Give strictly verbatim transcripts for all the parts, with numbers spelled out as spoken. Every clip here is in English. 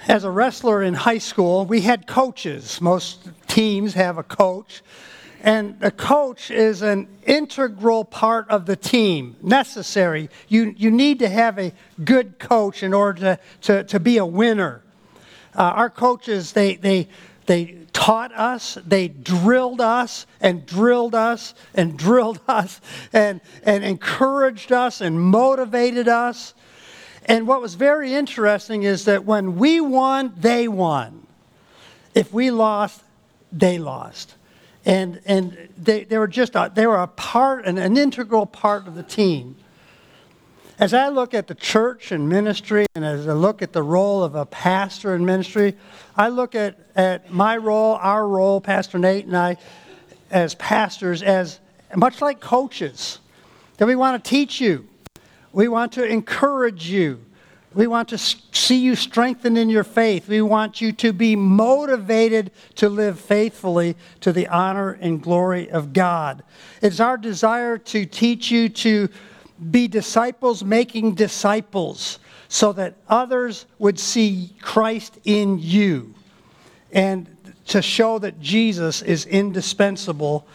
As a wrestler in high school, we had coaches. Most teams have a coach. And a coach is an integral part of the team, necessary. You, you need to have a good coach in order to, to, to be a winner. Uh, our coaches, they, they, they taught us, they drilled us and drilled us and drilled us and, and encouraged us and motivated us. And what was very interesting is that when we won, they won. If we lost, they lost. And and they, they were just a, they were a part, an, an integral part of the team. As I look at the church and ministry, and as I look at the role of a pastor in ministry, I look at, at my role, our role, Pastor Nate and I, as pastors, as much like coaches. That we want to teach you. We want to encourage you. We want to see you strengthened in your faith. We want you to be motivated to live faithfully to the honor and glory of God. It's our desire to teach you to be disciples making disciples so that others would see Christ in you and to show that Jesus is indispensable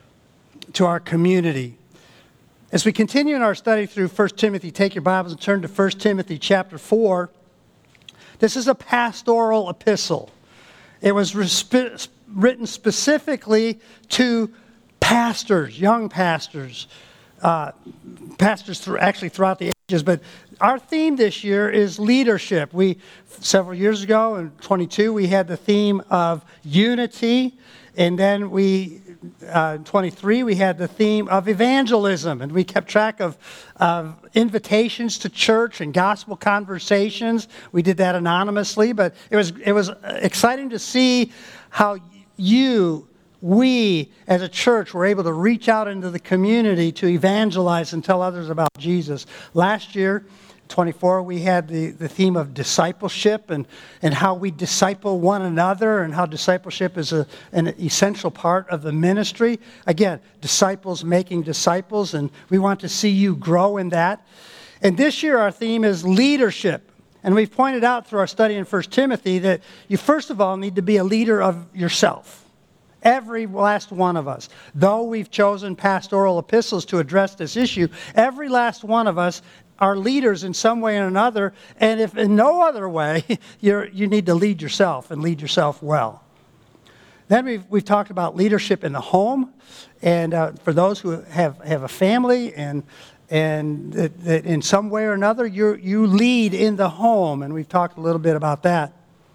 to our community. As we continue in our study through First Timothy, take your Bibles and turn to First Timothy chapter four. This is a pastoral epistle. It was resp- written specifically to pastors, young pastors, uh, pastors through, actually throughout the ages. But our theme this year is leadership. We several years ago in twenty-two we had the theme of unity, and then we. Uh, twenty-three, we had the theme of evangelism, and we kept track of, of invitations to church and gospel conversations. We did that anonymously, but it was it was exciting to see how you, we, as a church, were able to reach out into the community to evangelize and tell others about Jesus. Last year, twenty-four, we had the, the theme of discipleship and, and how we disciple one another and how discipleship is a, an essential part of the ministry. Again, disciples making disciples, and we want to see you grow in that. And this year our theme is leadership. And we've pointed out through our study in First Timothy that you first of all need to be a leader of yourself. Every last one of us. Though we've chosen pastoral epistles to address this issue, every last one of us are leaders in some way or another, and if in no other way, you're, you need to lead yourself and lead yourself well. Then we've, we've talked about leadership in the home, and uh, for those who have, have a family and and that, that in some way or another you you lead in the home, and we've talked a little bit about that.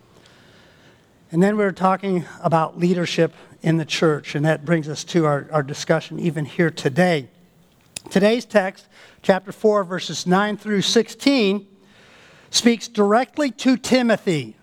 And then we're talking about leadership in the church, and that brings us to our, our discussion even here today. Today's text, chapter four, verses nine through sixteen, speaks directly to Timothy.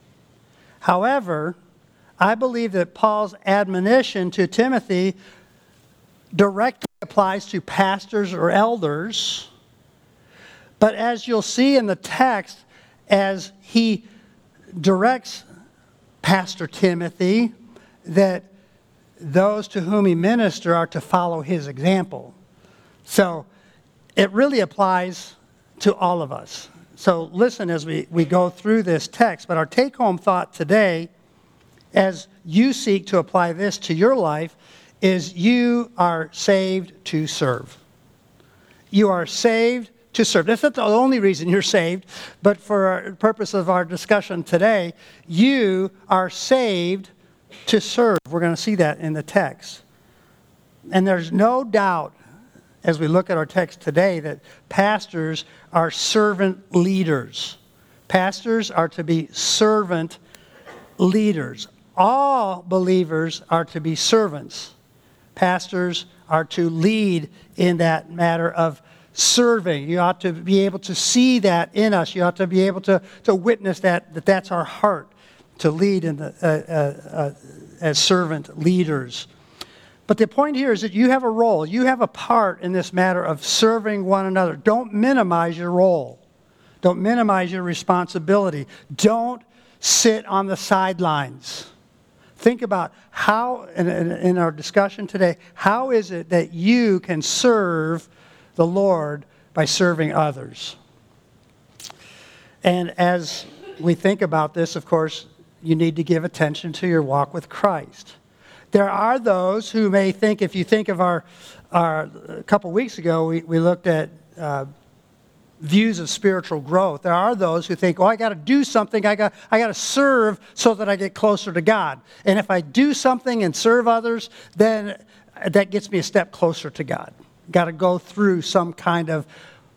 However, I believe that Paul's admonition to Timothy directly applies to pastors or elders. But as you'll see in the text, as he directs Pastor Timothy, that those to whom he ministers are to follow his example. So it really applies to all of us. So listen as we, we go through this text. But our take-home thought today, as you seek to apply this to your life, is you are saved to serve. You are saved to serve. That's not the only reason you're saved, but for the purpose of our discussion today, you are saved to serve. We're going to see that in the text. And there's no doubt, as we look at our text today, that pastors are servant leaders. Pastors are to be servant leaders. All believers are to be servants. Pastors are to lead in that matter of serving. You ought to be able to see that in us. You ought to be able to, to witness that, that that's our heart, to lead in the, uh, uh, uh, as servant leaders. But the point here is that you have a role. You have a part in this matter of serving one another. Don't minimize your role. Don't minimize your responsibility. Don't sit on the sidelines. Think about how, in, in our discussion today, how is it that you can serve the Lord by serving others? And as we think about this, of course, you need to give attention to your walk with Christ. There are those who may think, if you think of our, our a couple weeks ago, we, we looked at uh, views of spiritual growth. There are those who think, oh, I got to do something. I got I got to serve so that I get closer to God. And if I do something and serve others, then that gets me a step closer to God. Got to go through some kind of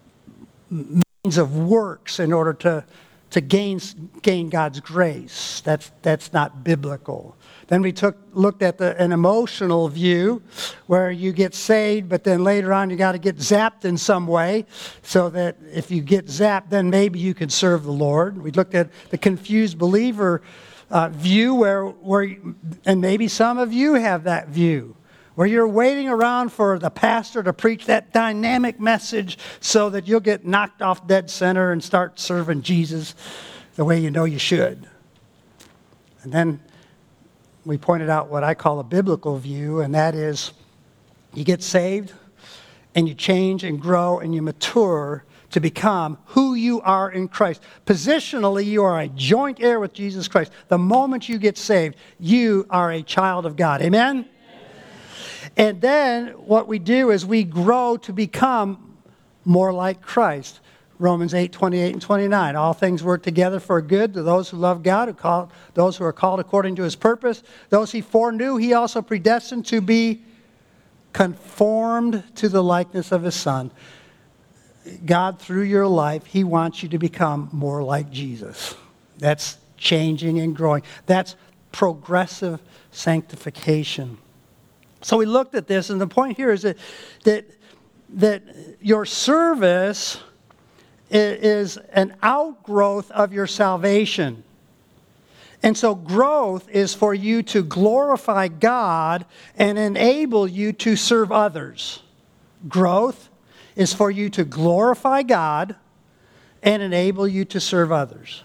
means of works in order to to gain gain God's grace. That's that's not biblical. Then we took looked at the, an emotional view where you get saved, but then later on you got to get zapped in some way, so that if you get zapped, then maybe you can serve the Lord. We looked at the confused believer uh, view, where where and maybe some of you have that view, where you're waiting around for the pastor to preach that dynamic message so that you'll get knocked off dead center and start serving Jesus the way you know you should. And then we pointed out what I call a biblical view, and that is you get saved and you change and grow and you mature to become who you are in Christ. Positionally, you are a joint heir with Jesus Christ. The moment you get saved, you are a child of God. Amen? And then what we do is we grow to become more like Christ. Romans eight, twenty-eight and twenty-nine. All things work together for good to those who love God, who call, those who are called according to his purpose. Those he foreknew, he also predestined to be conformed to the likeness of his Son. God, through your life, he wants you to become more like Jesus. That's changing and growing. That's progressive sanctification. So we looked at this, and the point here is that that, that your service is an outgrowth of your salvation. And so growth is for you to glorify God and enable you to serve others. Growth is for you to glorify God and enable you to serve others.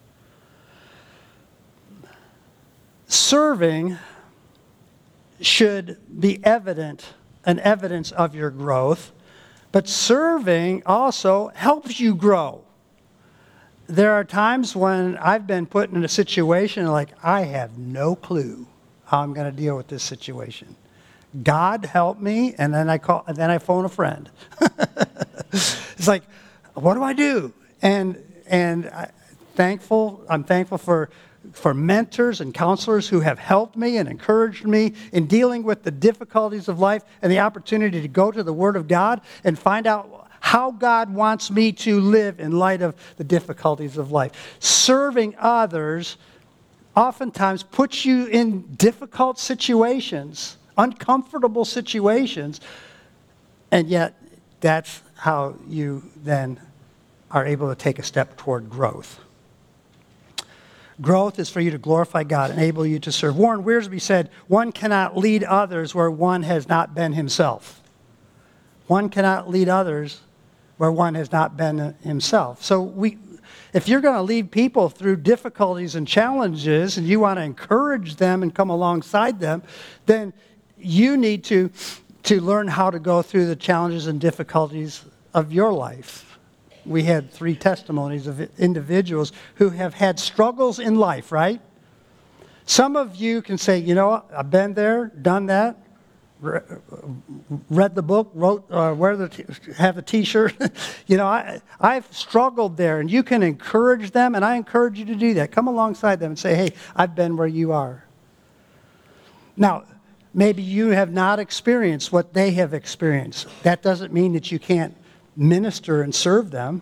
Serving should be evident, an evidence of your growth, but serving also helps you grow. There are times when I've been put in a situation like, I have no clue how I'm going to deal with this situation. God help me, and then I call, and then I phone a friend. It's like, what do I do? And and I, thankful, I'm thankful for for mentors and counselors who have helped me and encouraged me in dealing with the difficulties of life and the opportunity to go to the Word of God and find out how God wants me to live in light of the difficulties of life. Serving others oftentimes puts you in difficult situations, uncomfortable situations, and yet that's how you then are able to take a step toward growth. Growth is for you to glorify God, enable you to serve. Warren Wiersbe said, one cannot lead others where one has not been himself. One cannot lead others where one has not been himself. So we, if you're going to lead people through difficulties and challenges, and you want to encourage them and come alongside them, then you need to, to learn how to go through the challenges and difficulties of your life. We had three testimonies of individuals who have had struggles in life, right? Some of you can say, you know, I've been there, done that, re- read the book, wrote, uh, wear the t- have the T-shirt. you know, I, I've struggled there, and you can encourage them, and I encourage you to do that. Come alongside them and say, hey, I've been where you are. Now, maybe you have not experienced what they have experienced. That doesn't mean that you can't minister and serve them,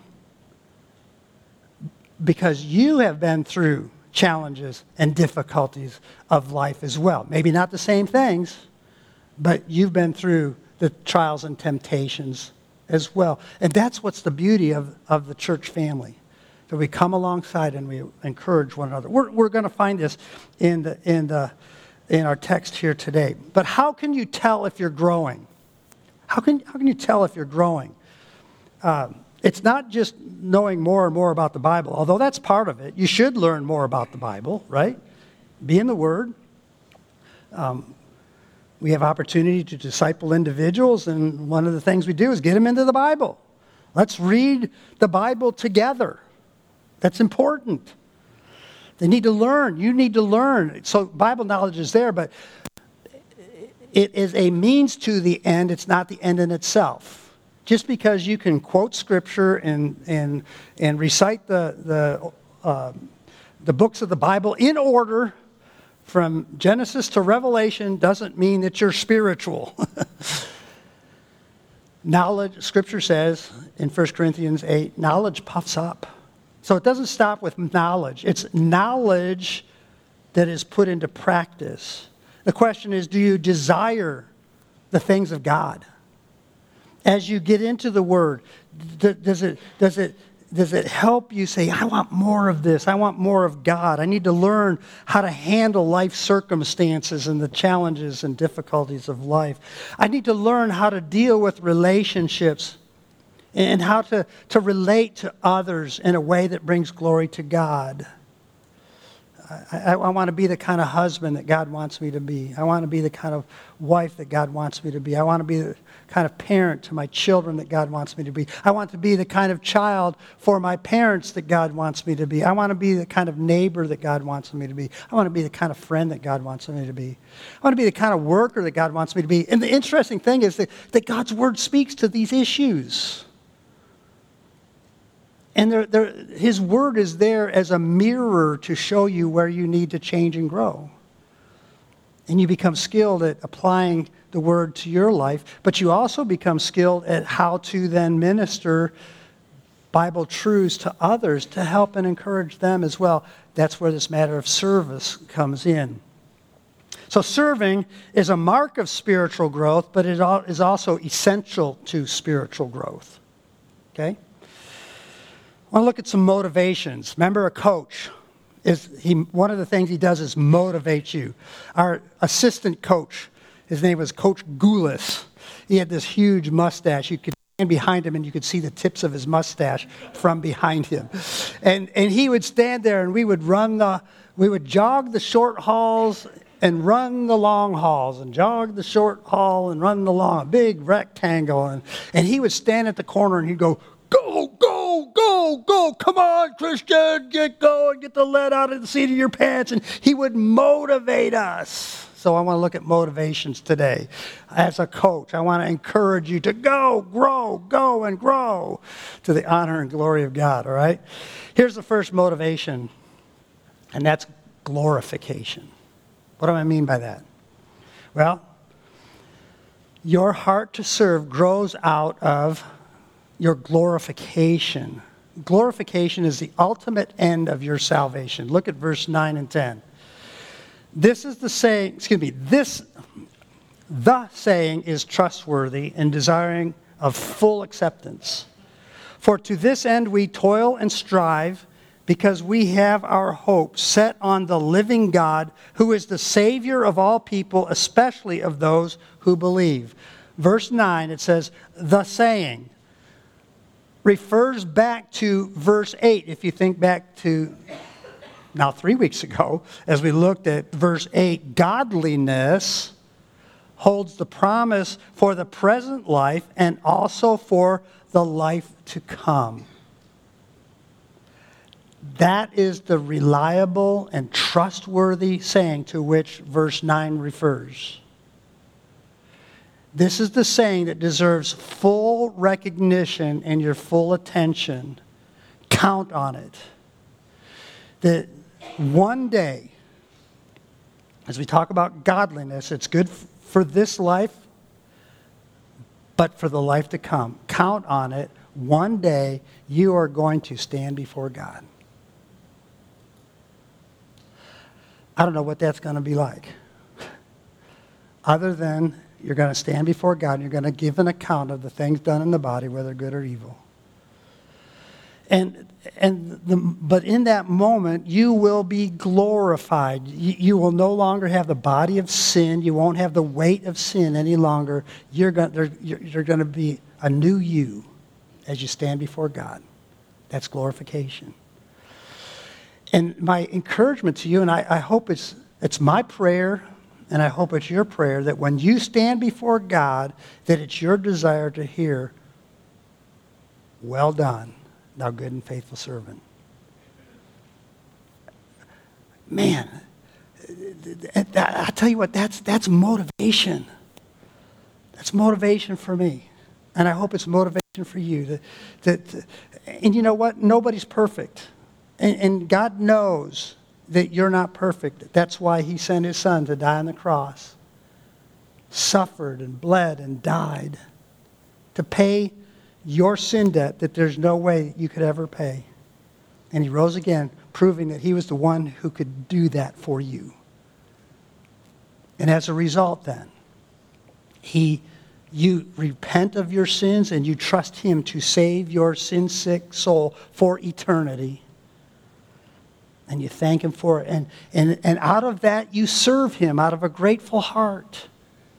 because you have been through challenges and difficulties of life as well. Maybe not the same things, but you've been through the trials and temptations as well. And that's what's the beauty of, of the church family, that we come alongside and we encourage one another. We're, we're going to find this in the, in the in our text here today. But how can you tell if you're growing? How can, how can you tell if you're growing? Uh, it's not just knowing more and more about the Bible, although that's part of it. You should learn more about the Bible, right? Be in the Word. Um, we have opportunity to disciple individuals, and one of the things we do is get them into the Bible. Let's read the Bible together. That's important. They need to learn. You need to learn. So Bible knowledge is there, but it is a means to the end. It's not the end in itself. Just because you can quote Scripture and and and recite the the uh, the books of the Bible in order from Genesis to Revelation doesn't mean that you're spiritual. Knowledge, Scripture says in First Corinthians eight, knowledge puffs up. So it doesn't stop with knowledge. It's knowledge that is put into practice. The question is, do you desire the things of God? As you get into the Word, does it, does it, does it help you say, I want more of this. I want more of God. I need to learn how to handle life circumstances and the challenges and difficulties of life. I need to learn how to deal with relationships and how to, to relate to others in a way that brings glory to God. I, I, I want to be the kind of husband that God wants me to be. I want to be the kind of wife that God wants me to be. I want to be the kind of parent to my children that God wants me to be. I want to be the kind of child for my parents that God wants me to be. I want to be the kind of neighbor that God wants me to be. I want to be the kind of friend that God wants me to be. I want to be the kind of worker that God wants me to be. And the interesting thing is that, that God's Word speaks to these issues. And they're, they're, His Word is there as a mirror to show you where you need to change and grow. And you become skilled at applying the Word to your life, but you also become skilled at how to then minister Bible truths to others to help and encourage them as well. That's where this matter of service comes in. So serving is a mark of spiritual growth, but it is also essential to spiritual growth. Okay? I want to look at some motivations. Remember, a coach, is he? One of the things he does is motivate you. Our assistant coach, his name was Coach Goulis. He had this huge mustache. You could stand behind him and you could see the tips of his mustache from behind him. And and he would stand there and we would run the, we would jog the short hauls and run the long hauls and jog the short haul and run the long, a big rectangle. And, and he would stand at the corner and he'd go, go, go, go, go, come on, Christian, get going, get the lead out of the seat of your pants. And he would motivate us. So I want to look at motivations today. As a coach, I want to encourage you to go, grow, go, and grow to the honor and glory of God, all right? Here's the first motivation, and that's glorification. What do I mean by that? Well, your heart to serve grows out of your glorification. Glorification is the ultimate end of your salvation. Look at verse nine and ten. This is the saying, excuse me, this, the saying is trustworthy and desiring of full acceptance. For to this end we toil and strive, because we have our hope set on the living God, who is the Savior of all people, especially of those who believe. Verse nine, it says, the saying refers back to verse eight. If you think back to now three weeks ago, as we looked at verse eight, godliness holds the promise for the present life and also for the life to come. That is the reliable and trustworthy saying to which verse nine refers. This is the saying that deserves full recognition and your full attention. Count on it. That one day, as we talk about godliness, it's good for this life, but for the life to come. Count on it. One day, you are going to stand before God. I don't know what that's going to be like. Other than you're going to stand before God and you're going to give an account of the things done in the body, whether good or evil. And and the, but in that moment, you will be glorified. You, you will no longer have the body of sin. You won't have the weight of sin any longer. You're going you're, you're going to be a new you as you stand before God. That's glorification. And my encouragement to you, and I, I hope it's it's my prayer, and I hope it's your prayer, that when you stand before God, that it's your desire to hear, well done, thou good and faithful servant. man, I tell you what, that's that's motivation. That's motivation for me. And I hope it's motivation for you. That, that, and you know what? Nobody's perfect. And, and God knows that you're not perfect. That's why he sent his son to die on the cross. Suffered and bled and died to pay your sin debt that there's no way you could ever pay. And he rose again, proving that he was the one who could do that for you. And as a result then, he, you repent of your sins and you trust him to save your sin-sick soul for eternity. And you thank him for it. And, and, and out of that, you serve him out of a grateful heart.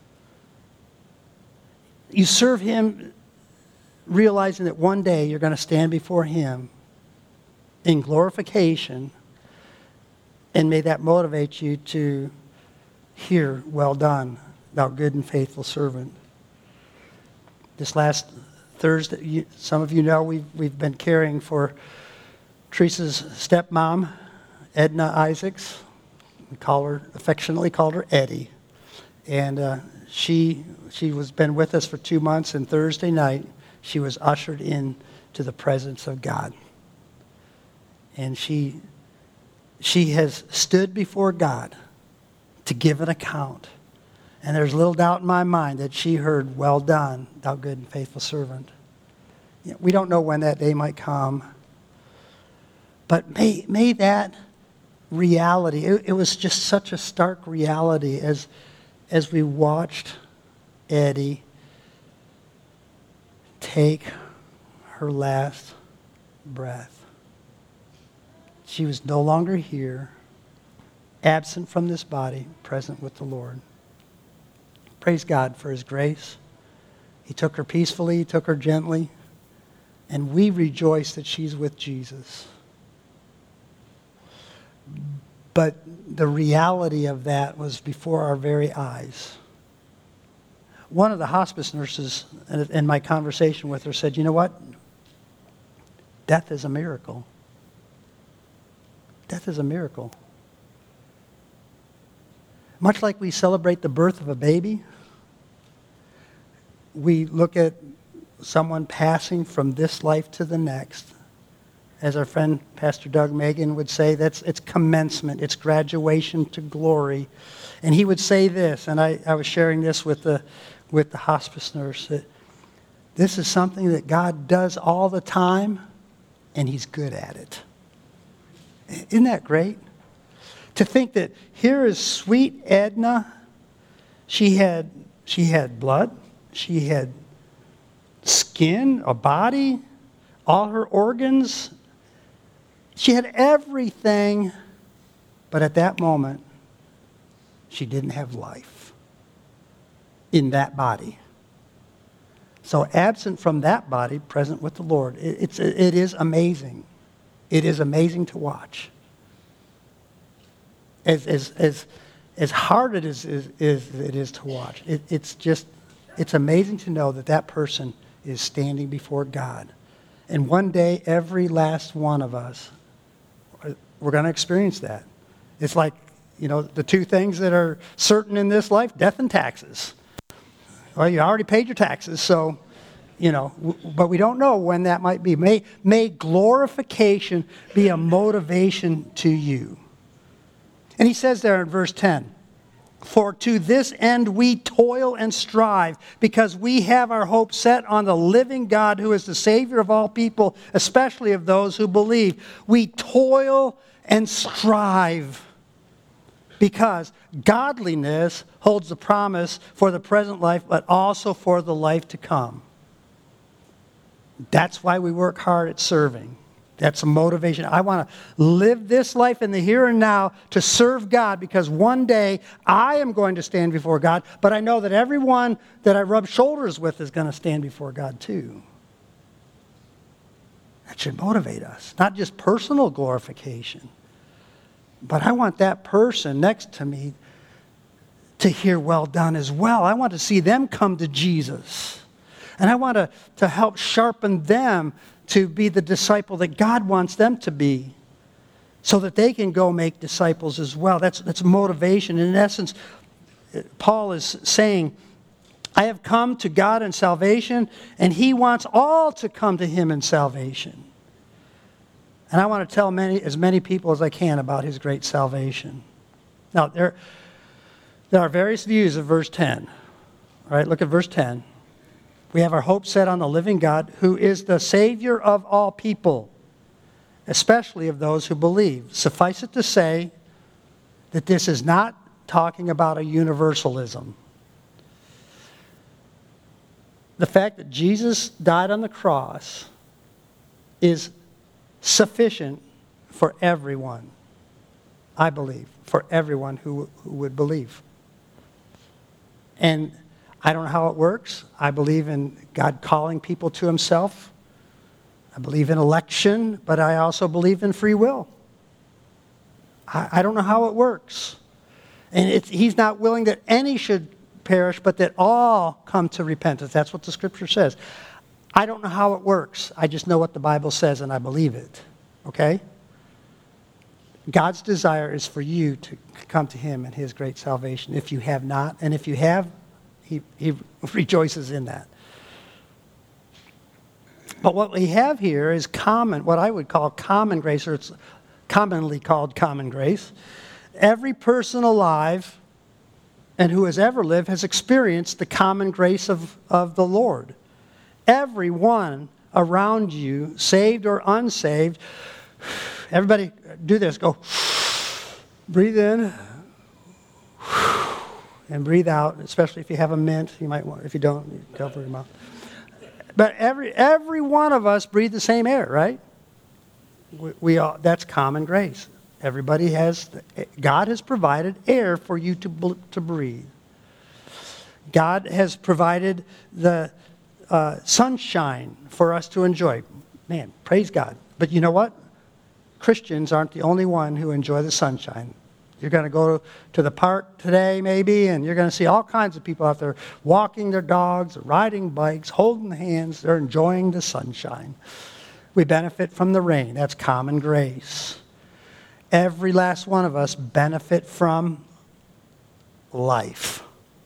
You serve him realizing that one day you're going to stand before him in glorification. And may that motivate you to hear, well done, thou good and faithful servant. This last Thursday, you, some of you know we've, we've been caring for Teresa's stepmom, Edna Isaacs. We call her, affectionately called her Eddie. And uh, she she was been with us for two months, and Thursday night she was ushered in to the presence of God. And she she has stood before God to give an account. And there's little doubt in my mind that she heard, well done, thou good and faithful servant. You know, we don't know when that day might come. But may, may that reality, it, it was just such a stark reality as, as we watched Eddie take her last breath. She was no longer here, absent from this body, present with the Lord. Praise God for his grace. He took her peacefully, he took her gently, and we rejoice that she's with Jesus. But the reality of that was before our very eyes. One of the hospice nurses in my conversation with her said, you know what? Death is a miracle. Death is a miracle. Much like we celebrate the birth of a baby, we look at someone passing from this life to the next. As our friend Pastor Doug Megan would say, that's it's commencement, it's graduation to glory. And he would say this, and I, I was sharing this with the with the hospice nurse, that this is something that God does all the time, and he's good at it. Isn't that great? To think that here is sweet Edna. She had she had blood, she had skin, a body, all her organs. She had everything, but at that moment, she didn't have life in that body. So absent from that body, present with the Lord. It, it's, it is amazing. It is amazing to watch. As, as, as, as hard it is, is, is it is to watch, it, it's just, it's amazing to know that that person is standing before God. And one day, every last one of us, we're going to experience that. It's like, you know, the two things that are certain in this life, death and taxes. Well, you already paid your taxes, so, you know, w- but we don't know when that might be. May, may glorification be a motivation to you. And he says there in verse ten, for to this end we toil and strive, because we have our hope set on the living God, who is the Savior of all people, especially of those who believe. We toil and strive because godliness holds the promise for the present life, but also for the life to come. That's why we work hard at serving. That's a motivation. I want to live this life in the here and now to serve God, because one day I am going to stand before God, but I know that everyone that I rub shoulders with is going to stand before God too. That should motivate us, not just personal glorification, but I want that person next to me to hear well done as well. I want to see them come to Jesus, and I want to, to help sharpen them to be the disciple that God wants them to be. so that they can go make disciples as well. That's, that's motivation. In essence, Paul is saying, I have come to God in salvation, and he wants all to come to him in salvation. And I want to tell many, as many people as I can about his great salvation. Now, there, there are various views of verse ten. All right, look at verse ten. We have our hope set on the living God, who is the Savior of all people, especially of those who believe. Suffice it to say that this is not talking about a universalism. The fact that Jesus died on the cross is sufficient for everyone, I believe, for everyone who, who would believe. And I don't know how it works. I believe in God calling people to himself. I believe in election, but I also believe in free will. I, I don't know how it works. And it's, he's not willing that any should perish, but that all come to repentance. That's what the scripture says. I don't know how it works. I just know what the Bible says, and I believe it. Okay? God's desire is for you to come to him in his great salvation if you have not. And if you have, he, he rejoices in that. But what we have here is common, what I would call common grace, or it's commonly called common grace. Every person alive and who has ever lived has experienced the common grace of, of the Lord. Everyone around you, saved or unsaved, everybody do this. Go, breathe in, and breathe out, especially if you have a mint. You might want, if you don't, you cover your mouth. But every every one of us breathe the same air, right? We, we all, that's common grace. Everybody has, God has provided air for you to, to breathe. God has provided the uh, sunshine for us to enjoy. Man, praise God. But you know what? Christians aren't the only one who enjoy the sunshine. You're going to go to the park today maybe, and you're going to see all kinds of people out there walking their dogs, riding bikes, holding hands. They're enjoying the sunshine. We benefit from the rain. That's common grace. Every last one of us benefit from life.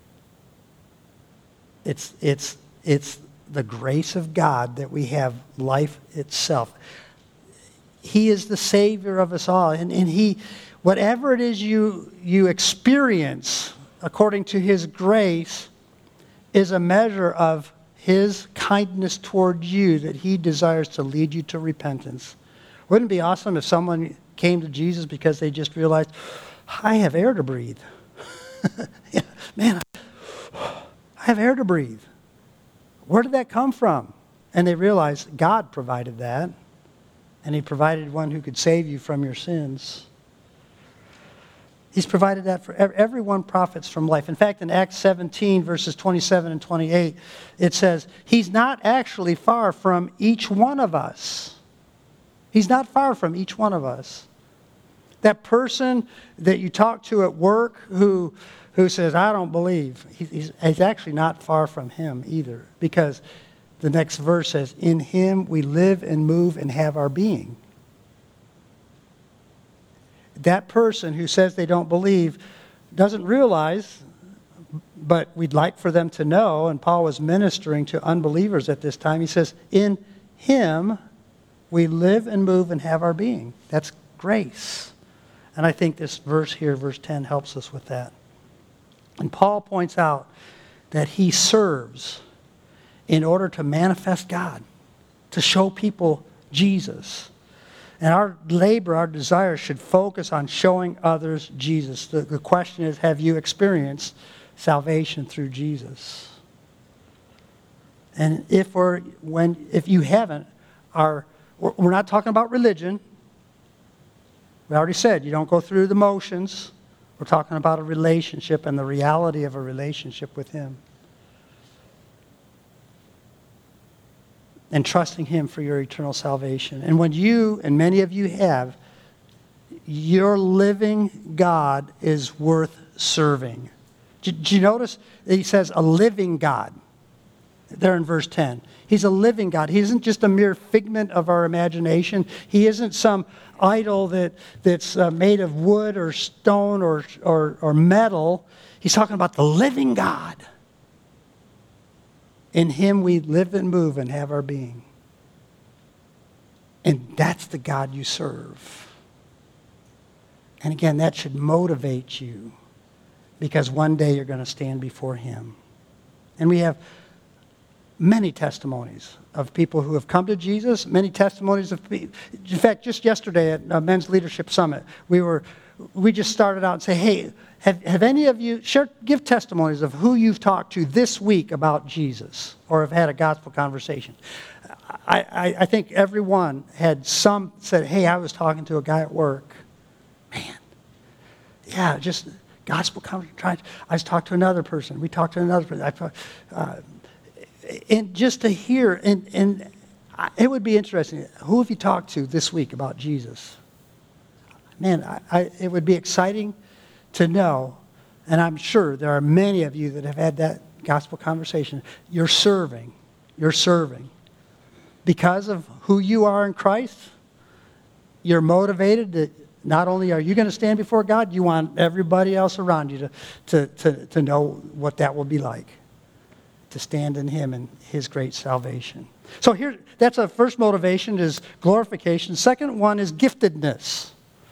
It's, it's, it's the grace of God that we have life itself. He is the Savior of us all. And, and he, whatever it is you, you experience according to his grace is a measure of his kindness toward you, that he desires to lead you to repentance. Wouldn't it be awesome if someone came to Jesus because they just realized, I have air to breathe. Yeah, man, I have air to breathe. Where did that come from? And they realized God provided that. And he provided one who could save you from your sins. He's provided that for everyone profits from life. In fact, in Acts seventeen, verses twenty-seven and twenty-eight, it says, he's not actually far from each one of us. He's not far from each one of us. That person that you talk to at work who, who says, I don't believe, he's, he's actually not far from him either. Because the next verse says, in him we live and move and have our being. That person who says they don't believe doesn't realize, but we'd like for them to know, and Paul was ministering to unbelievers at this time. He says, in him we live and move and have our being. That's grace. And I think this verse here, verse ten, helps us with that. And Paul points out that he serves in order to manifest God, to show people Jesus. And our labor, our desire should focus on showing others Jesus. The, the question is, have you experienced salvation through Jesus? And if we're, when, if you haven't, our, we're not talking about religion. We already said you don't go through the motions. We're talking about a relationship and the reality of a relationship with him. And trusting him for your eternal salvation. And when you, and many of you have, your living God is worth serving. Did you notice that he says a living God? there in verse ten. He's a living God. He isn't just a mere figment of our imagination. He isn't some idol that, that's uh, made of wood or stone or, or, or metal. He's talking about the living God. In him we live and move and have our being. And that's the God you serve. And again, that should motivate you, because one day you're going to stand before him. And we have many testimonies of people who have come to Jesus, many testimonies of people. In fact, just yesterday at a Men's Leadership Summit, we were we just started out and say, hey, have, have any of you, share, give testimonies of who you've talked to this week about Jesus or have had a gospel conversation. I, I, I think everyone had some said, hey, I was talking to a guy at work. Man, yeah, just gospel conversation. I just talked to another person. We talked to another person. I talked, uh, and just to hear, and, and it would be interesting. Who have you talked to this week about Jesus? Man, I, I, it would be exciting to know, and I'm sure there are many of you that have had that gospel conversation. You're serving. You're serving. Because of who you are in Christ, you're motivated that not only are you going to stand before God, you want everybody else around you to, to, to, to know what that will be like, to stand in him and his great salvation. So here, that's a first motivation, is glorification. Second one is giftedness.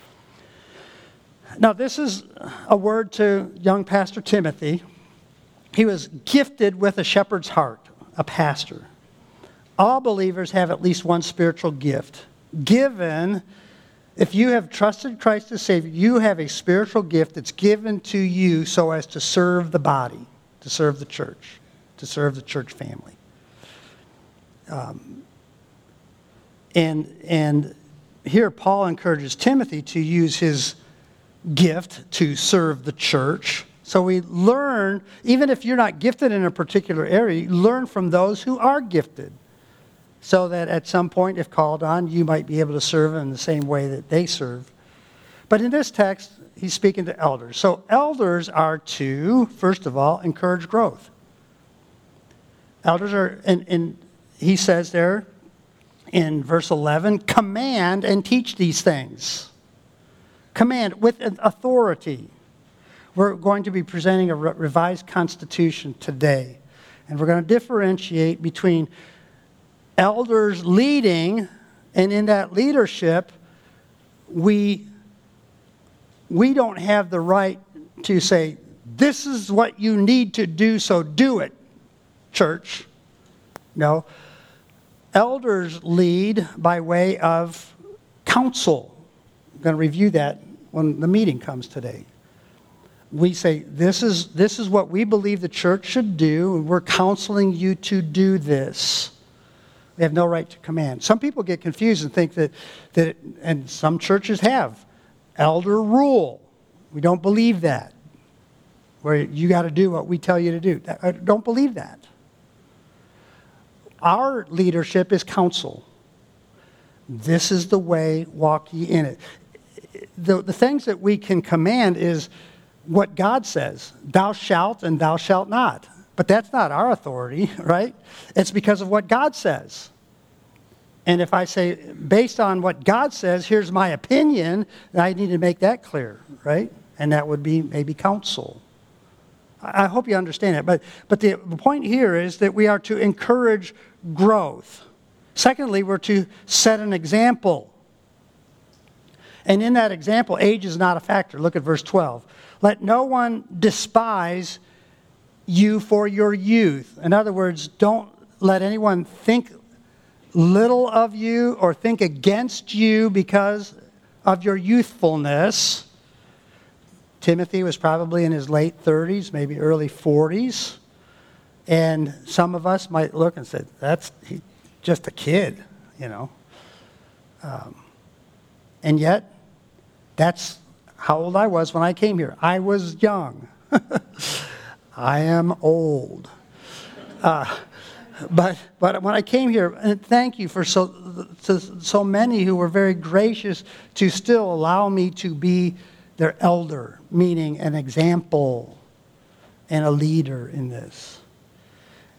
Now, this is a word to young Pastor Timothy. He was gifted with a shepherd's heart, a pastor. All believers have at least one spiritual gift. Given, if you have trusted Christ as Savior, you have a spiritual gift that's given to you so as to serve the body, to serve the church, to serve the church family. Um, and, and here Paul encourages Timothy to use his gift to serve the church. So we learn, even if you're not gifted in a particular area, you learn from those who are gifted, so that at some point, if called on, you might be able to serve in the same way that they serve. But in this text, he's speaking to elders. So elders are to, first of all, encourage growth. Elders are, and, and he says there in verse eleven, command and teach these things. Command with authority. We're going to be presenting a revised constitution today. And we're going to differentiate between elders leading, and in that leadership, we, we don't have the right to say, this is what you need to do, so do it, church. No. Elders lead by way of counsel. I'm going to review that when the meeting comes today. We say, this is, this is what we believe the church should do, and we're counseling you to do this. They have no right to command. Some people get confused and think that, that, and some churches have, elder rule. We don't believe that, where you got to do what we tell you to do. I don't believe that. Our leadership is counsel. This is the way, walk ye in it. The, the things that we can command is what God says. Thou shalt and thou shalt not. But that's not our authority, right? It's because of what God says. And if I say, based on what God says, here's my opinion, then I need to make that clear, right? And that would be maybe counsel. I hope you understand it. But, but the, the point here is that we are to encourage growth. Secondly, we're to set an example. And in that example, age is not a factor. Look at verse twelve. Let no one despise you for your youth. In other words, don't let anyone think little of you or think against you because of your youthfulness. Timothy was probably in his late thirties, maybe early forties. And some of us might look and say, that's he, just a kid, you know. Um, and yet, that's how old I was when I came here. I was young. I am old. Uh, but but when I came here, and thank you for so to, so many who were very gracious to still allow me to be their elder, meaning an example and a leader in this.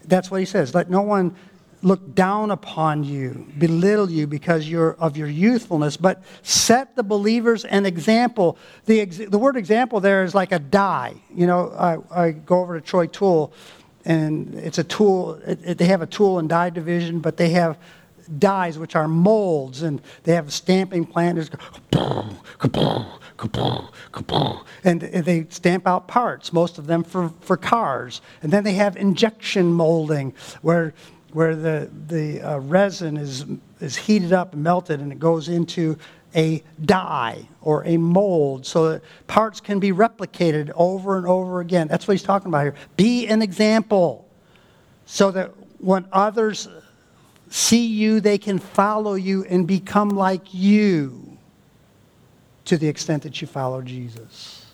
That's what he says. Let no one look down upon you, belittle you because you're of your youthfulness, but set the believers an example. The, ex- the word example there is like a die. You know, I, I go over to Troy Tool, and it's a tool. It, it, they have a tool and die division, but they have dies, which are molds, and they have a stamping plant. There's kaboom, kaboom, kaboom, kaboom, and they stamp out parts, most of them for, for cars. And then they have injection molding, where where the the uh, resin is is heated up and melted, and it goes into a die or a mold, so that parts can be replicated over and over again. That's what he's talking about here. Be an example, so that when others see you, they can follow you and become like you to the extent that you follow Jesus.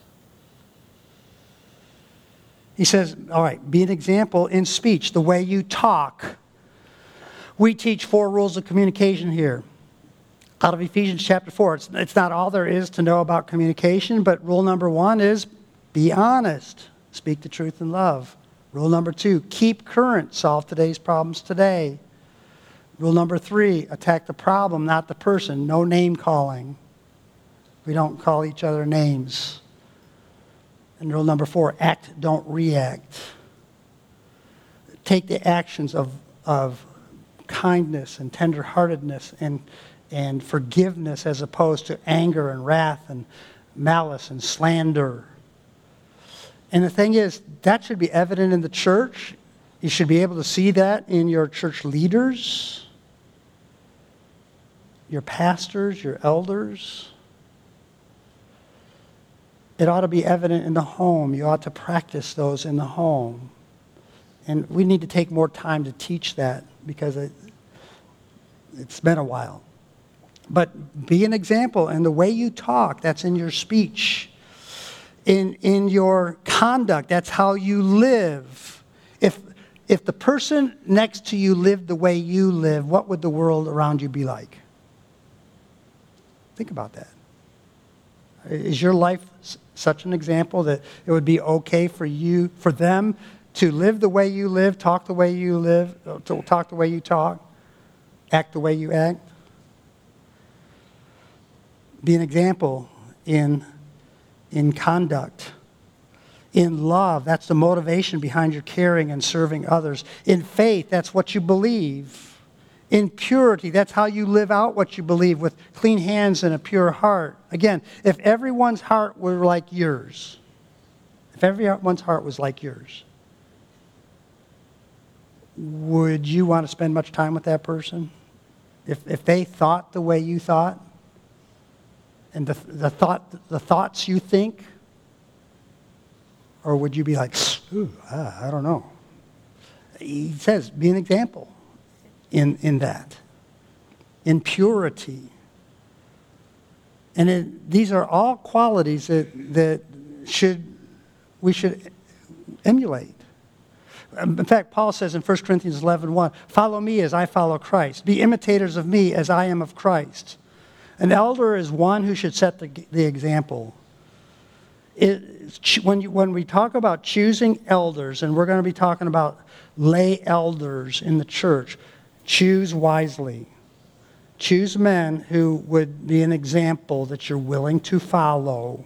He says, all right, be an example in speech, the way you talk. We teach four rules of communication here out of Ephesians chapter four. It's, it's not all there is to know about communication, but rule number one is be honest. Speak the truth in love. Rule number two, keep current. Solve today's problems today. Rule number three, attack the problem, not the person. No name calling. We don't call each other names. And rule number four, act, don't react. Take the actions of, of kindness and tenderheartedness and, and forgiveness as opposed to anger and wrath and malice and slander. And the thing is, that should be evident in the church. You should be able to see that in your church leaders, your pastors, your elders. It ought to be evident in the home. You ought to practice those in the home. And we need to take more time to teach that because it, it's been a while. But be an example in the way you talk. That's in your speech. In, in your conduct, that's how you live. If, if the person next to you lived the way you live, what would the world around you be like? Think about that. Is your life such an example that it would be okay for you, for them to live the way you live, talk the way you live, to talk the way you talk, act the way you act? Be an example in, in conduct. In love, that's the motivation behind your caring and serving others. In faith, that's what you believe. In purity, that's how you live out what you believe with clean hands and a pure heart. Again, if everyone's heart were like yours, if everyone's heart was like yours, would you want to spend much time with that person? If if they thought the way you thought, and the the thought the thoughts you think, or would you be like, ooh, I don't know? He says, be an example. In, in that, in purity. And it, these are all qualities that, that should we should emulate. In fact, Paul says in First Corinthians eleven one, follow me as I follow Christ. Be imitators of me as I am of Christ. An elder is one who should set the, the example. It, when, you, when we talk about choosing elders, and we're going to be talking about lay elders in the church, choose wisely. Choose men who would be an example that you're willing to follow.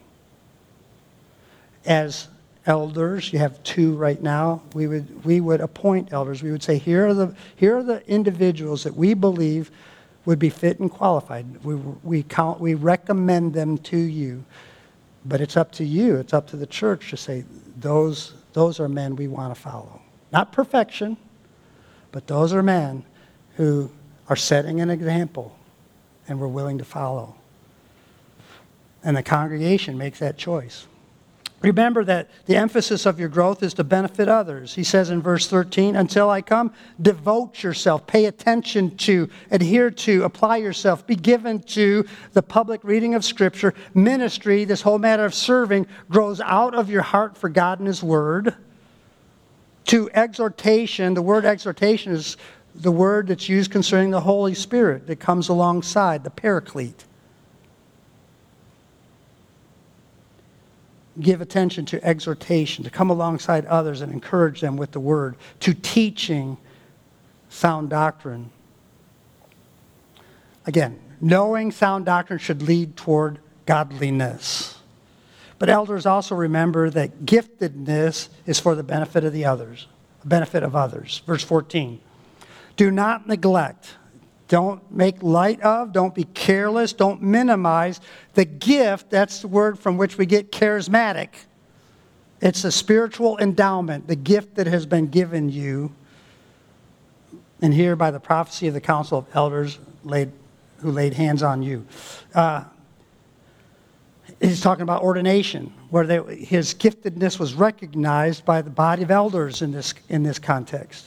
As elders, you have two right now, we would we would appoint elders. We would say, here are the here are the individuals that we believe would be fit and qualified. We we count we recommend them to you. But it's up to you, it's up to the church to say, those those are men we want to follow. Not perfection, but those are men who are setting an example and we're willing to follow. And the congregation makes that choice. Remember that the emphasis of your growth is to benefit others. He says in verse thirteen, until I come, devote yourself, pay attention to, adhere to, apply yourself, be given to the public reading of Scripture. Ministry, this whole matter of serving, grows out of your heart for God and His Word. To exhortation, the word exhortation is the word that's used concerning the Holy Spirit that comes alongside, the paraclete. give attention to exhortation, to come alongside others and encourage them with the word, to teaching sound doctrine. Again, knowing sound doctrine should lead toward godliness. But elders also remember that giftedness is for the benefit of the others, benefit of others. Verse fourteen. Do not neglect. Don't make light of, don't be careless, don't minimize the gift. That's the word from which we get charismatic. It's a spiritual endowment, the gift that has been given you. And here by the prophecy of the council of elders laid, who laid hands on you. Uh, he's talking about ordination, where they, his giftedness was recognized by the body of elders in this, in this context.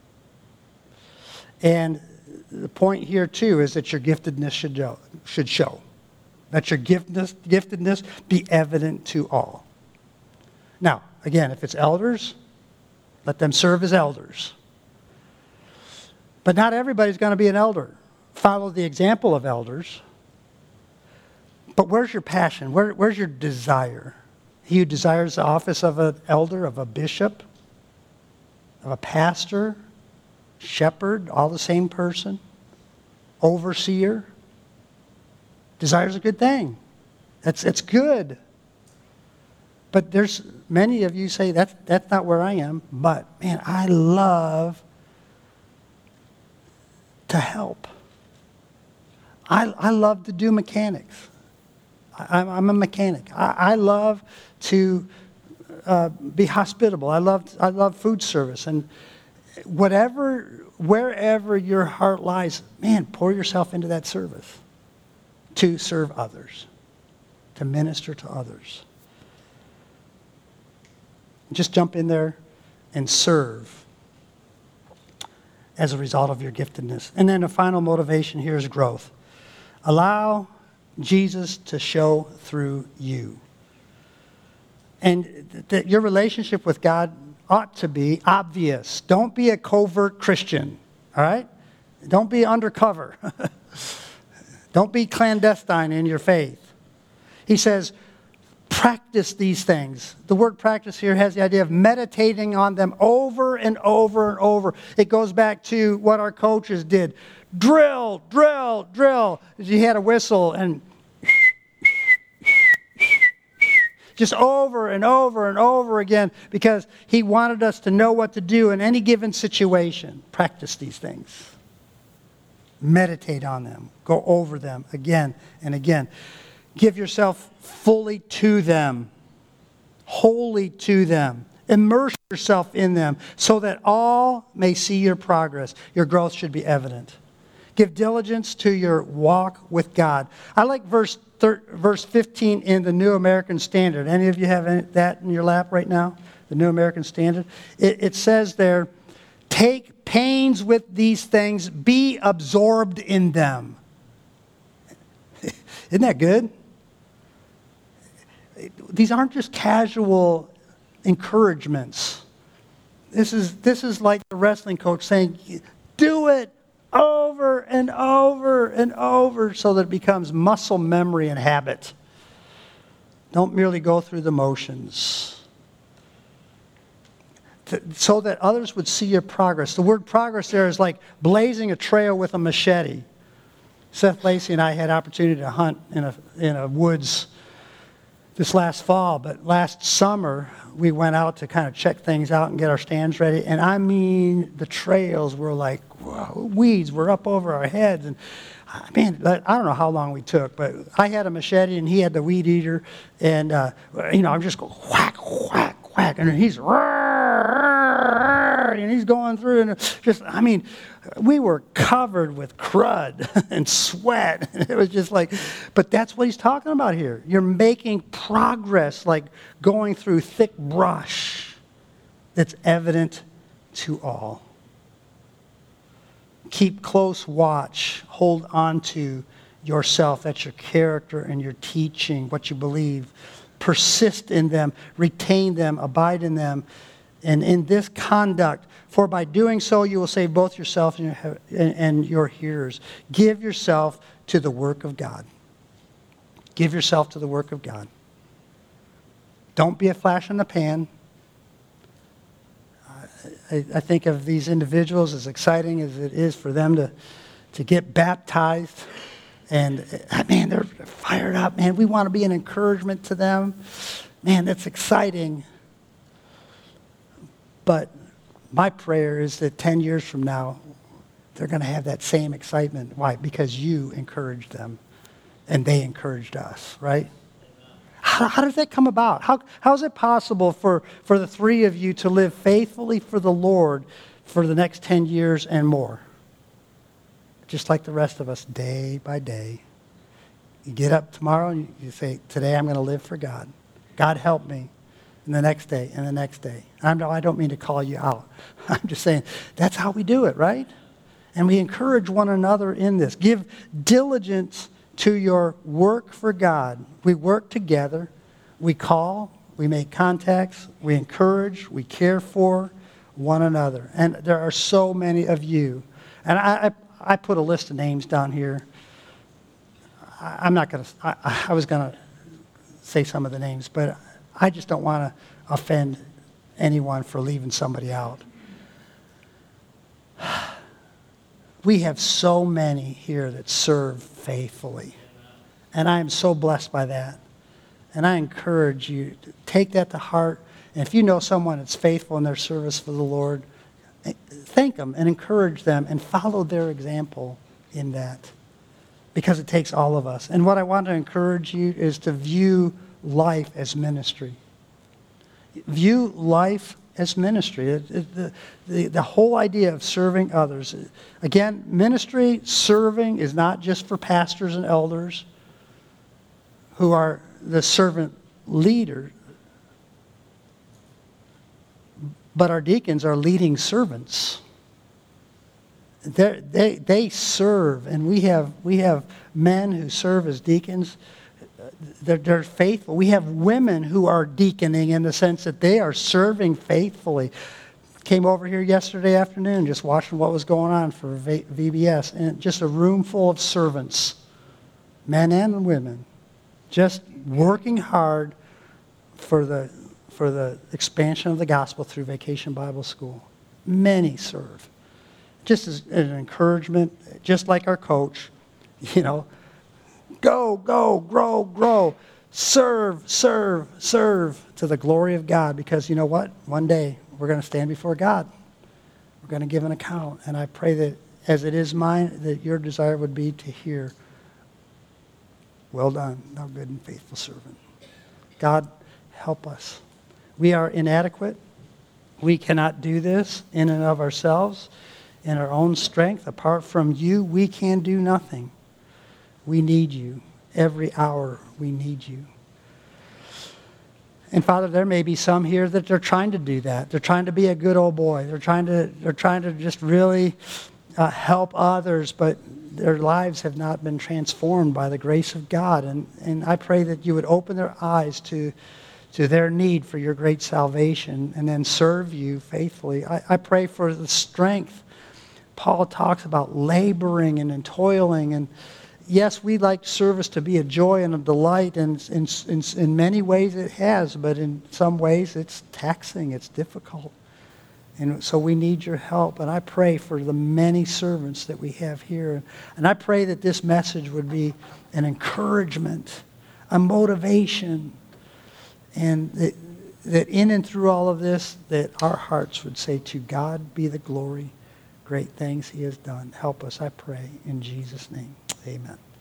And the point here, too, is that your giftedness should show. Should show. Let your giftedness, giftedness be evident to all. Now, again, if it's elders, let them serve as elders. But not everybody's going to be an elder. Follow the example of elders. But where's your passion? Where, where's your desire? He who desires the office of an elder, of a bishop, of a pastor, shepherd, all the same person, overseer. Desire's a good thing. That's it's good. But there's many of you say that's that's not where I am. But man, I love to help. I I love to do mechanics. I, I'm a mechanic. I, I love to uh, be hospitable. I love I love food service and. Whatever, wherever your heart lies, man, pour yourself into that service to serve others, to minister to others. Just jump in there and serve as a result of your giftedness. And then the final motivation here is growth. Allow Jesus to show through you. And that your relationship with God ought to be obvious. Don't be a covert Christian, all right? Don't be undercover. Don't be clandestine in your faith. He says, practice these things. The word practice here has the idea of meditating on them over and over and over. It goes back to what our coaches did. Drill, drill, drill. He had a whistle and just over and over and over again because he wanted us to know what to do in any given situation. Practice these things. Meditate on them. Go over them again and again. Give yourself fully to them. Wholly to them. Immerse yourself in them so that all may see your progress. Your growth should be evident. Give diligence to your walk with God. I like verse verse fifteen in the New American Standard. Any of you have any, that in your lap right now? The New American Standard? It, it says there, take pains with these things, be absorbed in them. Isn't that good? These aren't just casual encouragements. This is, this is like the wrestling coach saying, do it over and over and over so that it becomes muscle memory and habit. Don't merely go through the motions. To, so that others would see your progress. The word progress there is like blazing a trail with a machete. Seth Lacey and I had opportunity to hunt in a in a woods this last fall, but last summer we went out to kind of check things out and get our stands ready. And I mean, the trails were like, whoa, weeds were up over our heads. And man, I don't know how long we took, but I had a machete and he had the weed eater. And, uh, you know, I'm just going whack, whack, whack. And he's, and he's going through. And just, I mean, we were covered with crud and sweat. It was just like, but that's what he's talking about here. You're making progress, like going through thick brush that's evident to all. Keep close watch. Hold on to yourself. That's your character and your teaching, what you believe. Persist in them, retain them, abide in them. And in this conduct, for by doing so you will save both yourself and your, and your hearers. Give yourself to the work of God. Give yourself to the work of God. Don't be a flash in the pan. I, I think of these individuals, as exciting as it is for them to, to get baptized. And, uh, man, they're fired up. Man, we want to be an encouragement to them. Man, that's exciting. But my prayer is that ten years from now, they're going to have that same excitement. Why? Because you encouraged them, and they encouraged us, right? How, how does that come about? How, how is it possible for, for the three of you to live faithfully for the Lord for the next ten years and more? Just like the rest of us, day by day. You get up tomorrow and you say, today I'm going to live for God. God help me. And the next day, and the next day. I'm, I don't mean to call you out. I'm just saying that's how we do it, right? And we encourage one another in this. Give diligence to your work for God. We work together. We call. We make contacts. We encourage. We care for one another. And there are so many of you. And I, I, I put a list of names down here. I, I'm not going to, I, I was going to say some of the names, but I just don't want to offend anyone for leaving somebody out. We have so many here that serve faithfully. And I am so blessed by that. And I encourage you to take that to heart. And if you know someone that's faithful in their service for the Lord, thank them and encourage them and follow their example in that. Because it takes all of us. And what I want to encourage you is to view life as ministry. View life as ministry. It, it, the, the, the whole idea of serving others. Again, ministry, serving is not just for pastors and elders who are the servant leaders, but our deacons are leading servants. They're, they they serve, and we have we have men who serve as deacons. They're, they're faithful. We have women who are deaconing in the sense that they are serving faithfully. Came over here yesterday afternoon just watching what was going on for V B S, and just a room full of servants, men and women, just working hard for the for the expansion of the gospel through Vacation Bible School. Many serve. Just as an encouragement, just like our coach, you know, go, go, grow, grow, serve, serve, serve to the glory of God. Because you know what? One day we're going to stand before God. We're going to give an account. And I pray that as it is mine, that your desire would be to hear, well done, thou good and faithful servant. God, help us. We are inadequate. We cannot do this in and of ourselves. In our own strength, apart from you, we can do nothing. We need you. Every hour we need you. And Father, there may be some here that they're trying to do that. They're trying to be a good old boy. They're trying to, they're trying to just really uh, help others, but their lives have not been transformed by the grace of God. And, and I pray that you would open their eyes to, to their need for your great salvation and then serve you faithfully. I, I pray for the strength. Paul talks about laboring and toiling, and yes, we like service to be a joy and a delight, and in, in, in many ways it has, but in some ways it's taxing, it's difficult. And so we need your help, and I pray for the many servants that we have here. And I pray that this message would be an encouragement, a motivation, and that, that in and through all of this, that our hearts would say, to God be the glory. Great things he has done. Help us, I pray, in Jesus' name. Amen.